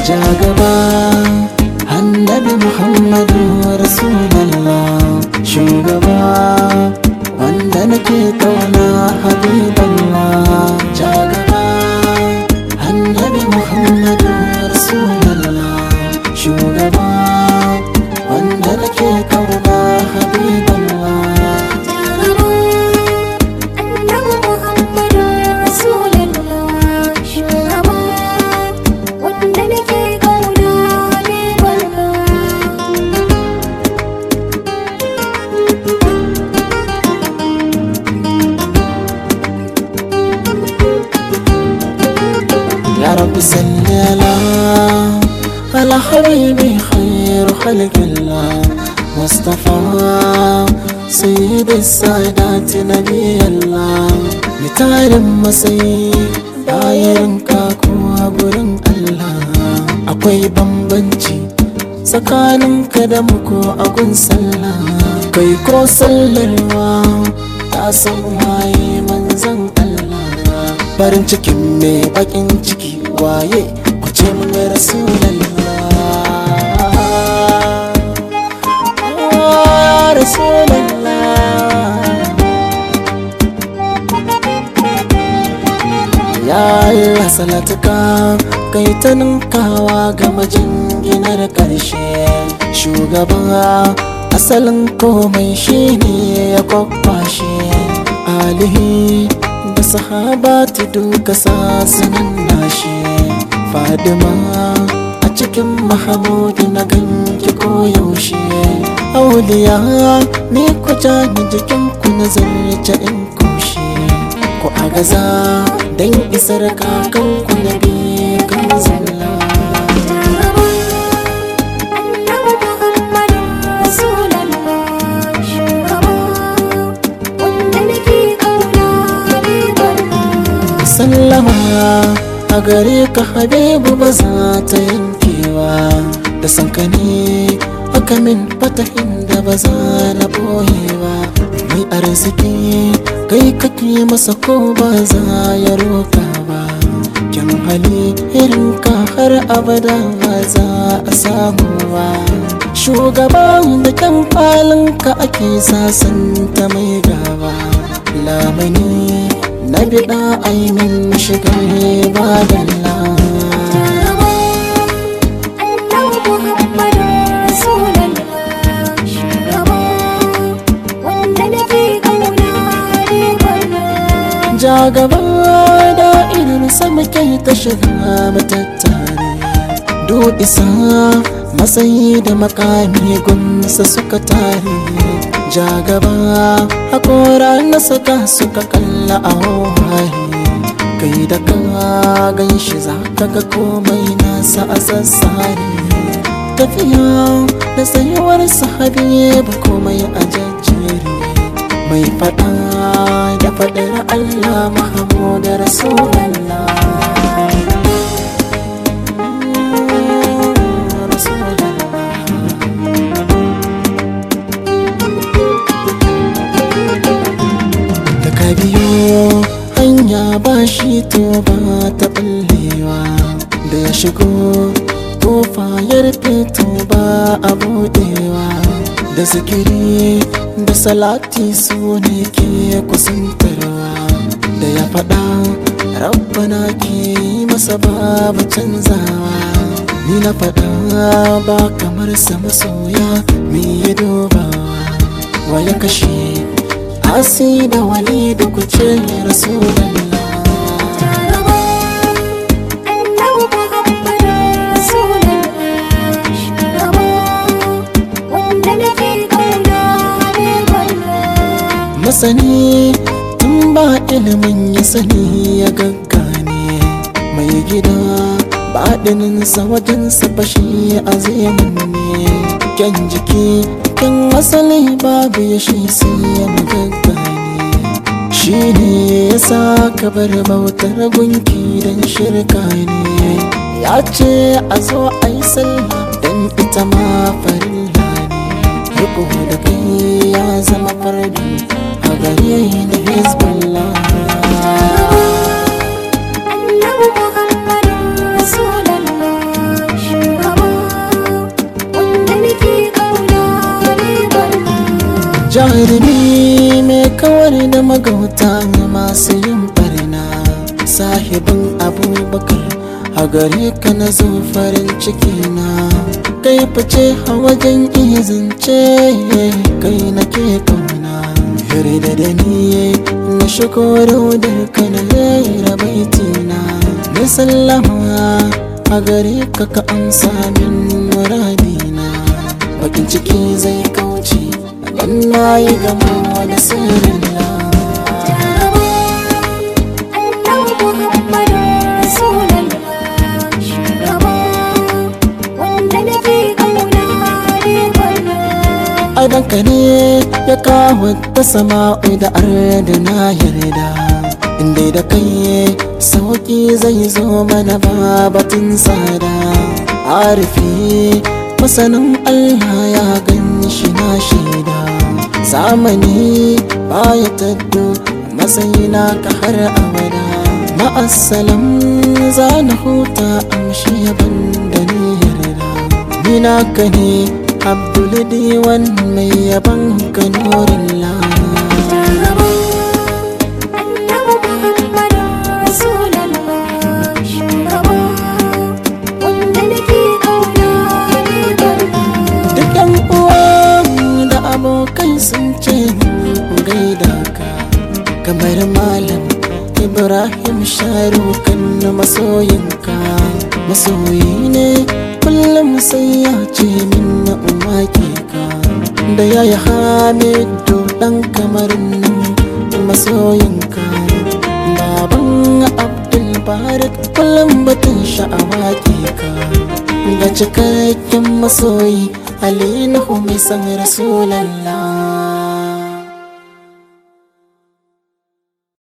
jagaba annabi Muhammadu Rasulallah, shugaba wanda nake kauna Habiballah. Jagaba annabi Muhammadu Rasulallah, shugaba wanda nake kauna Habiballah. يا رب صل على حبيبي خير خلق الله مصطفى سيد السادات نبي الله. متعلم مسي bayan kakuwa gurin Allah, akwai bambanci tsakaninka da muku a gun sallah. Kai ko sallarwa ta san waye manzon Allah, farin cikin mai bakin ciki waye ku ce mun Rasulallah, Rasulallah. Ya Allah salatuka kai ta ninkawa ga majinginar ƙarshe, shugaba asalin komai shine ya kwakwashe. Alihi da sahabati duka sasunan nashi, Fadima a cikin Mahamudu na ganki koyaushe. Auliya ni ku jani jikinku na zarce in kushe, ku agaza dan isar kakanku na biyu kan zalla. Sallama a gare ka Habibu ba za ta yankewa, da sankane aka min fatahin da ba za na boyewa. Mai arziki kai kake masa ko ba za ya roka ba, kyan hali irin ka har abada ba za a samu ba. Shugaban da kyan halinka ake sasanta mai gaba, lamani na biɗa aimin shigar ba dalla. Jagaba da'irar sama kai ta shiga matattare, duk isa matsayi da makami gunsa suka tare. Jagaba hakora na saka suka kalla a wahayi, kai da ka gan shi za ka ga komai nasa a sassare. Tafiya da tsayuwar sahabi ba komai a jajjere, mai faɗa da faɗar Allah Muhammadu Rasulallah. Biyo hanya ba shi to ba ta ɓallewa, da ya shigo kofa ya rufe to ba a buɗewa. Da zikiri da salati su ne ke kusantarwa, da ya faɗa rabbana ke masa babu canzawa. Ni na faɗa ba kamar sa masoya me ya dubawa, wa ya kashe Asi da wali da kuce Rasulallah. Masani tun ba ilimin ya sani ya gaggane, mai gida baɗininsa wajensa fashi azimin ne. Kyan jiki kyan asali babu ya shi sai ya gaggane, shi ne ya sa ka bar bautar gunki don shirka ne. Ya ce a zo a yi sallah don ita ma farilla ne, riko da kai ya zama fardi a gare da Hezbollah. Annabi Muhammadu Rasulallah. jarumi mai kawar da magauta masu yin barna, sahibin Abubakar a gare ka na zo farin ciki na. Kai fice a wajen izance, kai nake kauna. Yarda da ni na shigo da ka na rera baitina. Na sallama a gare ka ka amsa min muradina. Bakin ciki zai kauce dan na yi gama da sirrin na. Adanka ne ya kawo ta sama'u da arda na yarda, inda da kai sauki zai zo mana babatun tsada. Arifi masanin Allah ya gani shi na shaida, zamani baya taddo matsayina ka har abada. Ma'assalam za na huta amshi yaban da ni yarda, ni naka ne Abdul Diwan mai yaban ka Nurullah. Duk yan uwa da abokai sun ce gaida ka, kamar Malam Ibrahim Sharukan na masoyinka. Masoyi ne kullum sai ya ce min na umake ka, da ya yi Hamidu ɗan kamar nan masoyinka. Baban Abdul Barik kullum batun sha'awa ke ka, ga cikakken masoyi Ali Nuhu mai san Rasulallah.